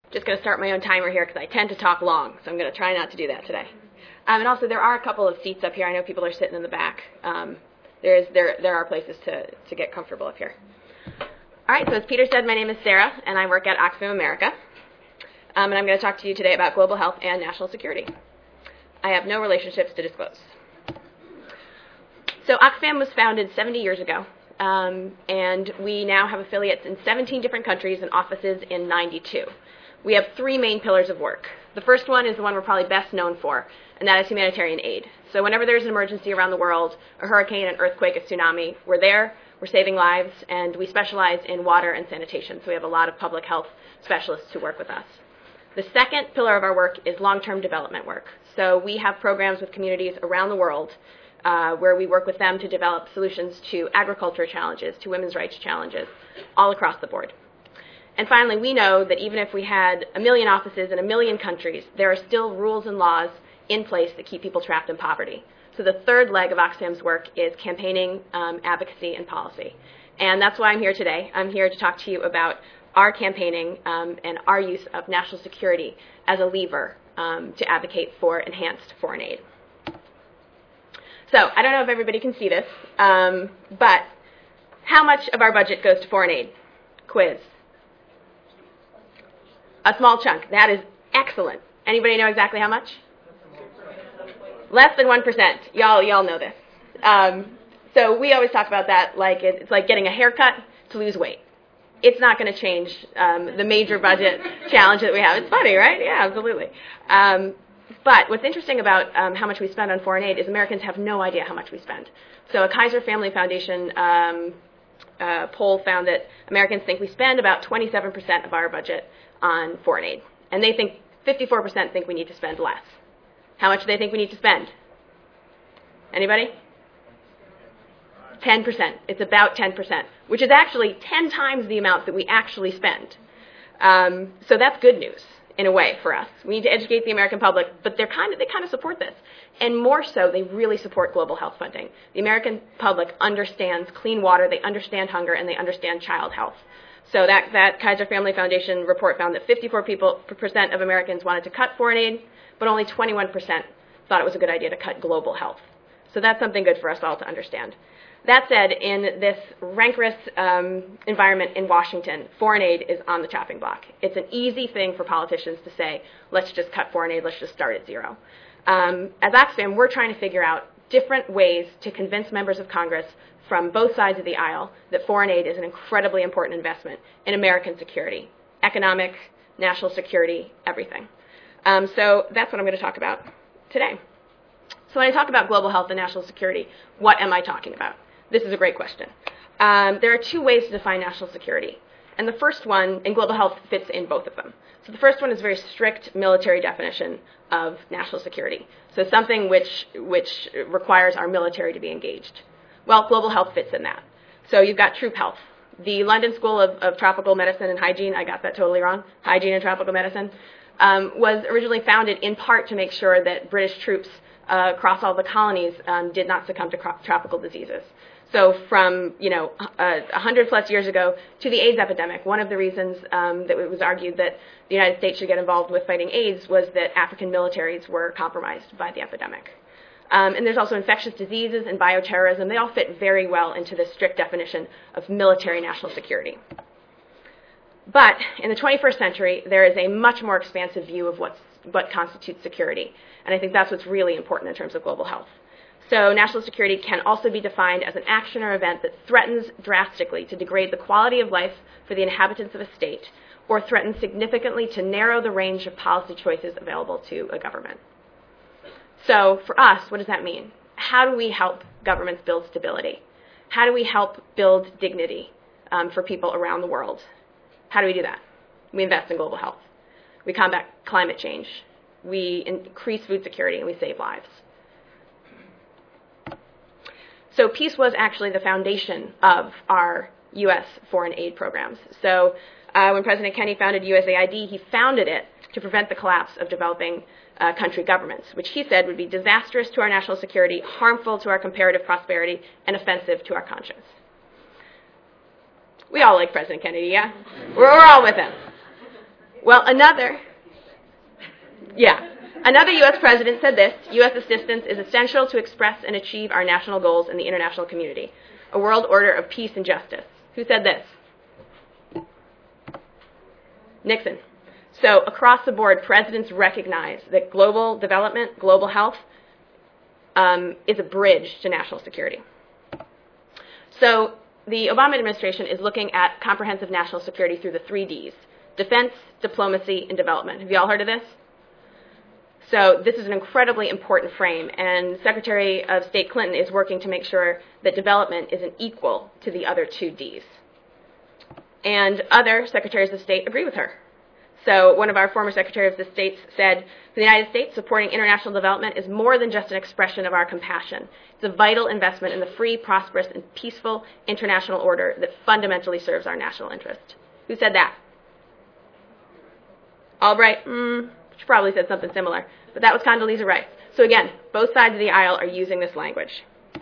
Just going to start my own timer here because I tend to talk long, so I'm going to try not to do that today. And also, there are a couple of seats up here. I know people are sitting in the back. There are places to get comfortable up here. All right, so as Peter said, my name is Sarah, and I work at Oxfam America. And I'm going to talk to you today about global health and national security. I have no relationships to disclose. So Oxfam was founded 70 years ago, and we now have affiliates in 17 different countries and offices in 92. We have three main pillars of work. The first one is the one we're probably best known for, and that is humanitarian aid. So whenever there's an emergency around the world, a hurricane, an earthquake, a tsunami, we're there, we're saving lives, and we specialize in water and sanitation. So we have a lot of public health specialists who work with us. The second pillar of our work is long-term development work. So we have programs with communities around the world where we work with them to develop solutions to agriculture challenges, to women's rights challenges, all across the board. And finally, we know that even if we had 1 million offices in 1 million countries, there are still rules and laws in place that keep people trapped in poverty. So the third leg of Oxfam's work is campaigning, advocacy, and policy. And that's why I'm here today. I'm here to talk to you about our campaigning and our use of national security as a lever to advocate for enhanced foreign aid. So I don't know if everybody can see this, but how much of our budget goes to foreign aid? Quiz. A small chunk. That is excellent. Anybody know exactly how much? Less than 1%. Y'all know this. So we always talk about that like it's like getting a haircut to lose weight. It's not going to change the major budget challenge that we have. It's funny, right? Yeah, absolutely. But what's interesting about how much we spend on foreign aid is Americans have no idea how much we spend. So a Kaiser Family Foundation poll found that Americans think we spend about 27% of our budget on foreign aid. And they think 54% think we need to spend less. How much do they think we need to spend? Anybody? 10%. It's about 10%, which is actually 10 times the amount that we actually spend. So that's good news in a way for us. We need to educate the American public, but they kind of support this. And more so, they really support global health funding. The American public understands clean water, they understand hunger, and they understand child health. So that Kaiser Family Foundation report found that 54% of Americans wanted to cut foreign aid, but only 21% thought it was a good idea to cut global health. So that's something good for us all to understand. That said, in this rancorous environment in Washington, foreign aid is on the chopping block. It's an easy thing for politicians to say, let's just cut foreign aid, let's just start at zero. As Oxfam, we're trying to figure out different ways to convince members of Congress from both sides of the aisle that foreign aid is an incredibly important investment in American security, economic, national security, everything. So that's what I'm going to talk about today. So when I talk about global health and national security, what am I talking about? This is a great question. There are two ways to define national security. And the first one, and global health fits in both of them. So the first one is a very strict military definition of national security. So something which requires our military to be engaged. Well, global health fits in that. So you've got troop health. The London School of Tropical Medicine and Hygiene, I got that totally wrong, hygiene and tropical medicine, was originally founded in part to make sure that British troops across all the colonies did not succumb to tropical diseases. So from 100 plus years ago to the AIDS epidemic, one of the reasons that it was argued that the United States should get involved with fighting AIDS was that African militaries were compromised by the epidemic. And there's also infectious diseases and bioterrorism. They all fit very well into this strict definition of military national security. But in the 21st century, there is a much more expansive view of what constitutes security. And I think that's what's really important in terms of global health. So national security can also be defined as an action or event that threatens drastically to degrade the quality of life for the inhabitants of a state, or threatens significantly to narrow the range of policy choices available to a government. So for us, what does that mean? How do we help governments build stability? How do we help build dignity for people around the world? How do we do that? We invest in global health. We combat climate change. We increase food security, and we save lives. So peace was actually the foundation of our U.S. foreign aid programs. So when President Kennedy founded USAID, he founded it to prevent the collapse of developing country governments, which he said would be disastrous to our national security, harmful to our comparative prosperity, and offensive to our conscience. We all like President Kennedy, yeah? We're all with him. Well, another U.S. president said this: U.S. assistance is essential to express and achieve our national goals in the international community, a world order of peace and justice. Who said this? Nixon. So across the board, presidents recognize that global development, global health, is a bridge to national security. So the Obama administration is looking at comprehensive national security through the 3 Ds: defense, diplomacy, and development. Have you all heard of this? So this is an incredibly important frame, and Secretary of State Clinton is working to make sure that development is an equal to the other 2 Ds. And other secretaries of state agree with her. So one of our former secretaries of state said, "For the United States, supporting international development is more than just an expression of our compassion. It's a vital investment in the free, prosperous, and peaceful international order that fundamentally serves our national interest." Who said that? Albright? She probably said something similar. But that was Condoleezza Rice. So again, both sides of the aisle are using this language.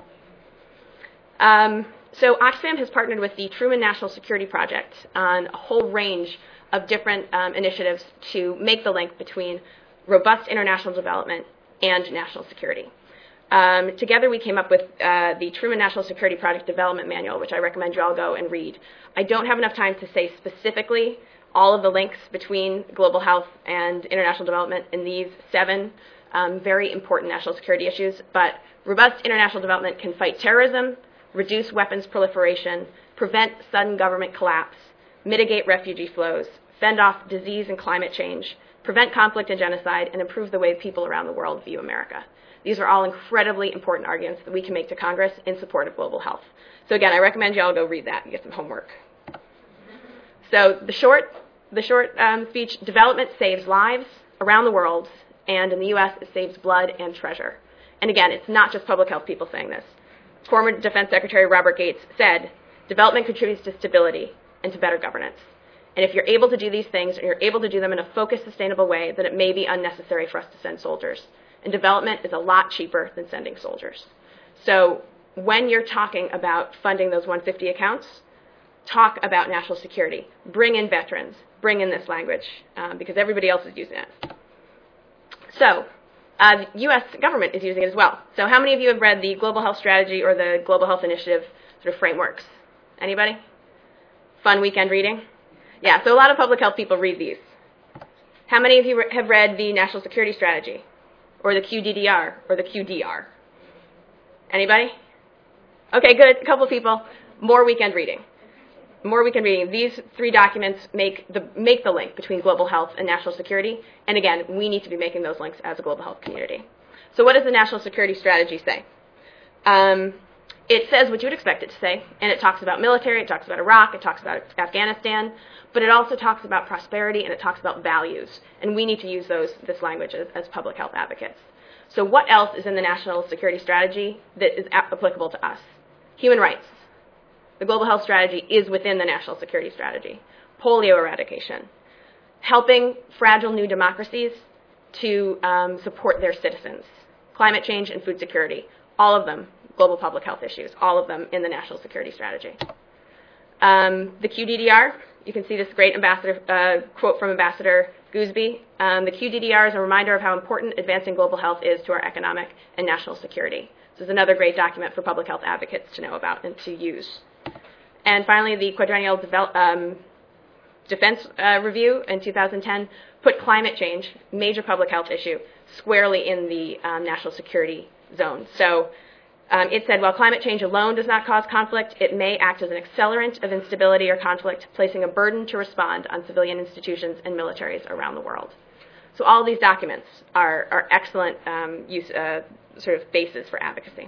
So Oxfam has partnered with the Truman National Security Project on a whole range of different initiatives to make the link between robust international development and national security. Together we came up with the Truman National Security Project Development Manual, which I recommend you all go and read. I don't have enough time to say specifically all of the links between global health and international development in these 7 very important national security issues, but robust international development can fight terrorism, reduce weapons proliferation, prevent sudden government collapse, mitigate refugee flows, fend off disease and climate change, prevent conflict and genocide, and improve the way people around the world view America. These are all incredibly important arguments that we can make to Congress in support of global health. So again, I recommend you all go read that and get some homework. So the short speech: development saves lives around the world, and in the U.S. it saves blood and treasure. And again, it's not just public health people saying this. Former Defense Secretary Robert Gates said, "Development contributes to stability and to better governance. And if you're able to do these things, and you're able to do them in a focused, sustainable way, then it may be unnecessary for us to send soldiers. And development is a lot cheaper than sending soldiers." So when you're talking about funding those 150 accounts, talk about national security. Bring in veterans. Bring in this language, because everybody else is using it. So the U.S. government is using it as well. So how many of you have read the Global Health Strategy or the Global Health Initiative sort of frameworks? Anybody? Fun weekend reading? Yeah, so a lot of public health people read these. How many of you have read the National Security Strategy or the QDDR or the QDR? Anybody? Okay, good. A couple of people. More weekend reading. More weekend reading. These 3 documents make the link between global health and national security. And again, we need to be making those links as a global health community. So what does the National Security Strategy say? It says what you would expect it to say, and it talks about military, it talks about Iraq, it talks about Afghanistan, but it also talks about prosperity and it talks about values. And we need to use this language as public health advocates. So what else is in the National Security Strategy that is applicable to us? Human rights. The Global Health Strategy is within the National Security Strategy. Polio eradication. Helping fragile new democracies to support their citizens. Climate change and food security. All of them global public health issues. All of them in the National Security Strategy. The QDDR, you can see this great quote from Ambassador Gooseby. The QDDR is a reminder of how important advancing global health is to our economic and national security. This is another great document for public health advocates to know about and to use. And finally, the Quadrennial Defense Review in 2010 put climate change, major public health issue, squarely in the national security zone. So it said, while climate change alone does not cause conflict, it may act as an accelerant of instability or conflict, placing a burden to respond on civilian institutions and militaries around the world. So all these documents are excellent sort of bases for advocacy.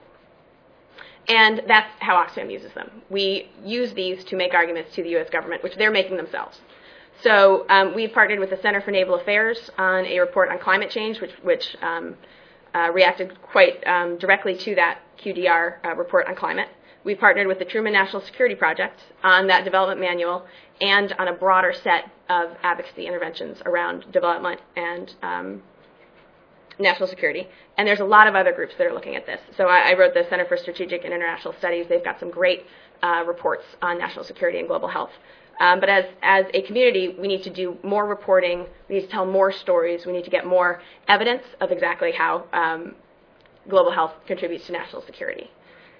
And that's how Oxfam uses them. We use these to make arguments to the U.S. government, which they're making themselves. So we've partnered with the Center for Naval Affairs on a report on climate change, which reacted quite directly to that QDR report on climate. We've partnered with the Truman National Security Project on that development manual and on a broader set of advocacy interventions around development and national security. And there's a lot of other groups that are looking at this. So I wrote the Center for Strategic and International Studies. They've got some great reports on national security and global health. But as a community, we need to do more reporting. We need to tell more stories. We need to get more evidence of exactly how global health contributes to national security.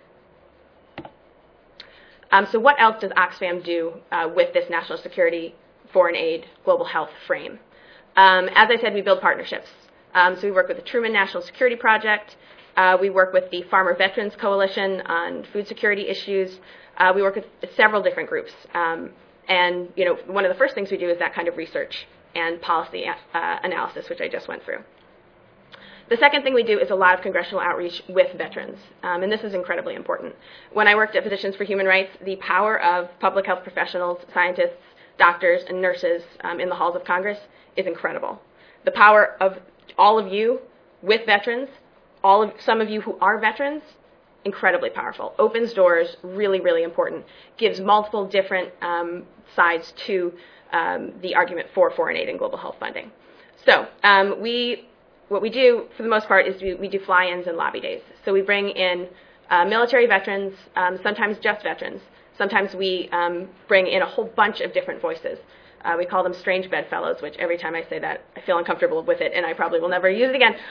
So what else does Oxfam do with this national security, foreign aid, global health frame? As I said, we build partnerships. So we work with the Truman National Security Project. We work with the Farmer Veterans Coalition on food security issues. We work with several different groups. And one of the first things we do is that kind of research and policy analysis, which I just went through. The second thing we do is a lot of congressional outreach with veterans, and this is incredibly important. When I worked at Physicians for Human Rights, the power of public health professionals, scientists, doctors, and nurses in the halls of Congress is incredible. The power of all of you with veterans, some of you who are veterans, incredibly powerful. Opens doors, really, really important. Gives multiple different sides to the argument for foreign aid and global health funding. So what we do, for the most part, is we do fly-ins and lobby days. So we bring in military veterans, sometimes just veterans. Sometimes we bring in a whole bunch of different voices. We call them strange bedfellows, which every time I say that, I feel uncomfortable with it, and I probably will never use it again.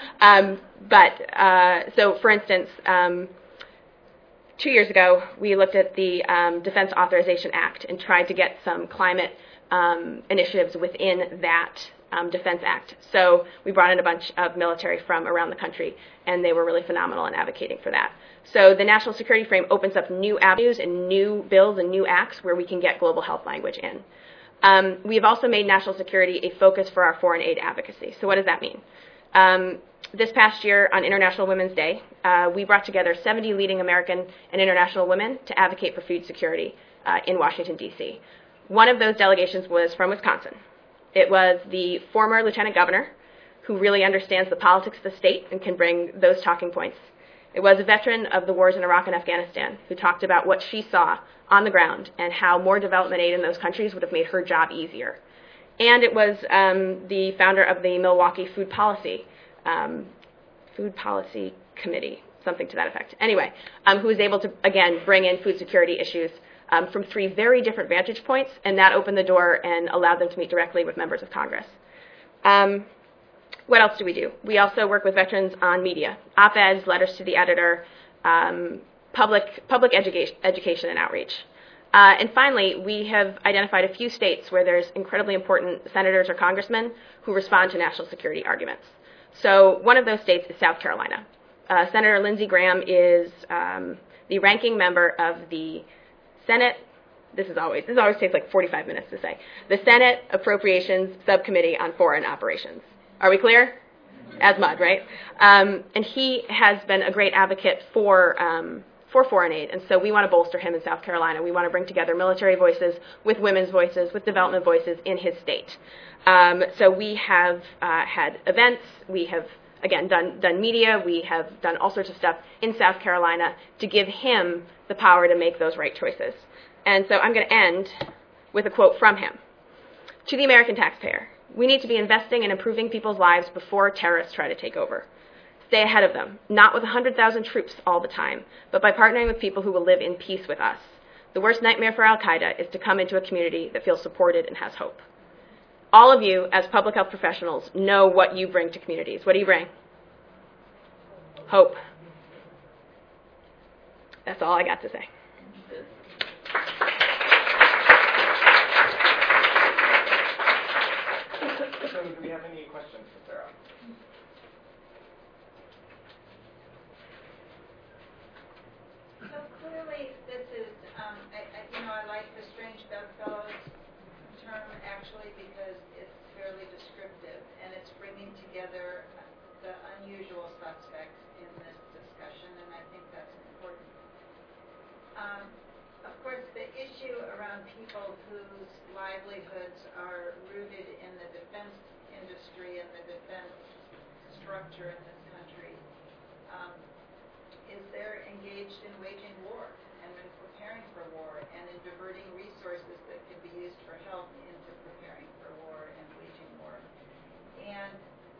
So for instance, 2 years ago, we looked at the Defense Authorization Act and tried to get some climate initiatives within that Defense Act. So we brought in a bunch of military from around the country, and they were really phenomenal in advocating for that. So the national security frame opens up new avenues and new bills and new acts where we can get global health language in. We have also made national security a focus for our foreign aid advocacy. So what does that mean? This past year on International Women's Day, we brought together 70 leading American and international women to advocate for food security in Washington, D.C. One of those delegations was from Wisconsin. It was the former lieutenant governor who really understands the politics of the state and can bring those talking points. It was a veteran of the wars in Iraq and Afghanistan who talked about what she saw on the ground and how more development aid in those countries would have made her job easier. And it was the founder of the Milwaukee Food Policy Committee, something to that effect. Anyway, who was able to, again, bring in food security issues from 3 very different vantage points, and that opened the door and allowed them to meet directly with members of Congress. What else do we do? We also work with veterans on media, op-eds, letters to the editor, public education and outreach. And finally, we have identified a few states where there's incredibly important senators or congressmen who respond to national security arguments. So one of those states is South Carolina. Senator Lindsey Graham is the ranking member of the Senate. This always takes like 45 minutes to say. The Senate Appropriations Subcommittee on Foreign Operations. Are we clear? As mud, right? And he has been a great advocate for foreign aid, and so we want to bolster him in South Carolina. We want to bring together military voices with women's voices, with development voices in his state. So we have had events. We have, again, done media. We have done all sorts of stuff in South Carolina to give him the power to make those right choices. And so I'm going to end with a quote from him. To the American taxpayer, we need to be investing in improving people's lives before terrorists try to take over. Stay ahead of them, not with 100,000 troops all the time, but by partnering with people who will live in peace with us. The worst nightmare for al-Qaeda is to come into a community that feels supported and has hope. All of you, as public health professionals, know what you bring to communities. What do you bring? Hope. That's all I got to say. So do we have any questions for Sarah? So clearly this is, I like the strange bedfellows term actually because it's fairly descriptive and it's bringing together the unusual suspects in this discussion, and I think that's important. Of course, the issue around people whose livelihoods are rooted in the defense industry and the defense structure in this country is they're engaged in waging war and in preparing for war and in diverting resources that can be used for health into preparing for war and waging war. And,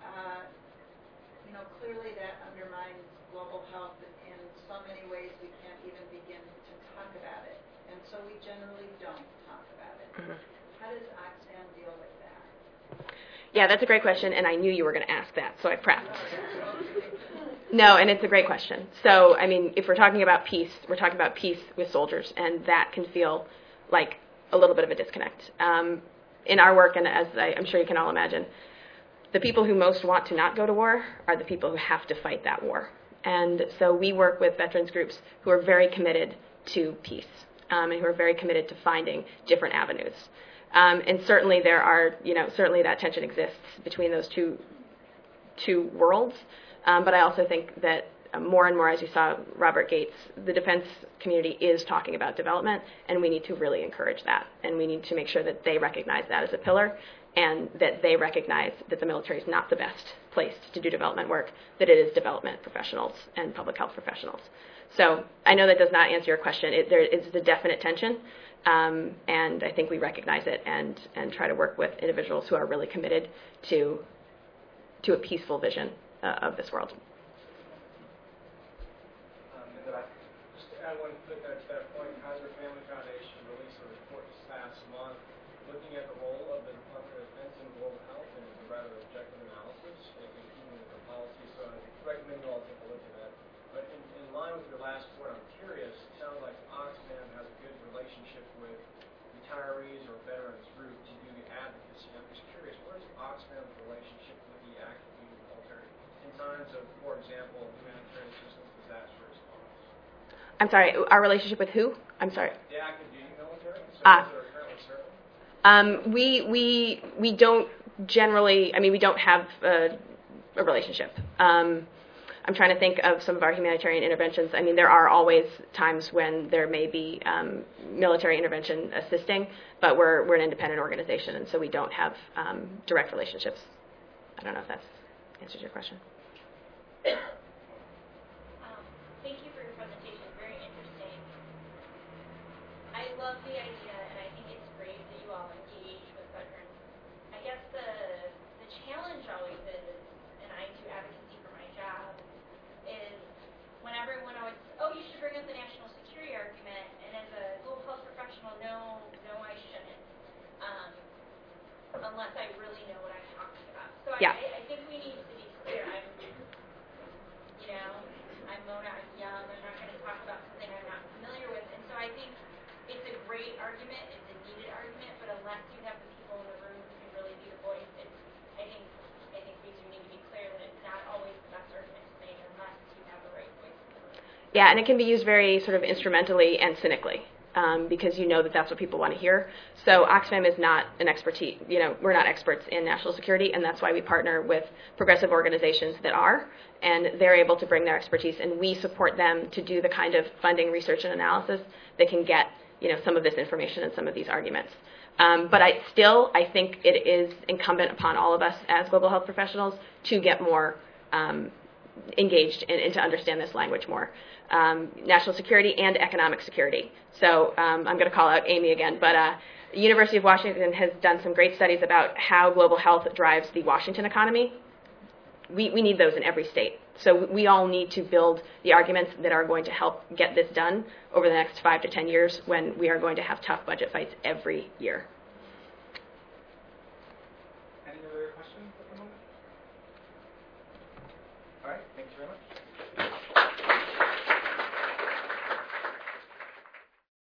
clearly that undermines global health in so many ways we can't even begin to talk about it. And so we generally don't talk about it. How does Oxfam deal with that? Yeah, that's a great question, and I knew you were going to ask that, so I prepped. No, and it's a great question. So, I mean, if we're talking about peace, we're talking about peace with soldiers, and that can feel like a little bit of a disconnect. In our work, and as I'm sure you can all imagine, the people who most want to not go to war are the people who have to fight that war. And so we work with veterans groups who are very committed to peace, and who are very committed to finding different avenues. And certainly there are, certainly that tension exists between those two worlds. But I also think that more and more, as you saw Robert Gates, the defense community is talking about development, and we need to really encourage that. And we need to make sure that they recognize that as a pillar, and that they recognize that the military is not the best place to do development work, that it is development professionals and public health professionals. So I know that does not answer your question. There is a definite tension, and I think we recognize it and try to work with individuals who are really committed to a peaceful vision of this world. Just to add one footnote to that point, Kaiser Family Foundation released a report this past month looking at the role of the Department of Defense in global health and a rather objective analysis, including the policy. So I recommend you all take a look at that. But in line with your last point, I'm curious, it sounds like Oxfam has a good relationship with retirees or veterans group to do the advocacy. I'm just curious, what is Oxfam's relationship with the active duty military in times of, for example, humanitarian assistance, disaster response? I'm sorry, our relationship with who? I'm sorry. The active duty military, so those that are currently serving? We don't generally, we don't have a relationship. I'm trying to think of some of our humanitarian interventions. There are always times when there may be military intervention assisting, but we're an independent organization, and so we don't have direct relationships. I don't know if that answers your question. Thank you for your presentation. Very interesting. I love the idea, and I think it's great that you all engage with veterans. I guess the challenge always is, and I do advocacy for my job, is when everyone always, you should bring up the national security argument, and as a global health professional, no, I shouldn't, unless I really know what I'm talking about. So yeah. I think we need to be clear. I'm Mona, I'm young, I'm not going to talk about something I'm not familiar with, and so I think it's a great argument, it's a needed argument, but unless you have the people in the room who can really be the voice, I think we do need to be clear that it's not always the best argument to make unless you have the right voice in the room. Yeah, and it can be used very sort of instrumentally and cynically. Because that's what people want to hear. So Oxfam is not an expertise. We're not experts in national security, and that's why we partner with progressive organizations that are, and they're able to bring their expertise, and we support them to do the kind of funding, research, and analysis that can get some of this information and some of these arguments. But I think it is incumbent upon all of us as global health professionals to get more engaged and to understand this language more. National security and economic security. So I'm going to call out Amy again, but the University of Washington has done some great studies about how global health drives the Washington economy. We need those in every state. So we all need to build the arguments that are going to help get this done over the next 5 to 10 years when we are going to have tough budget fights every year.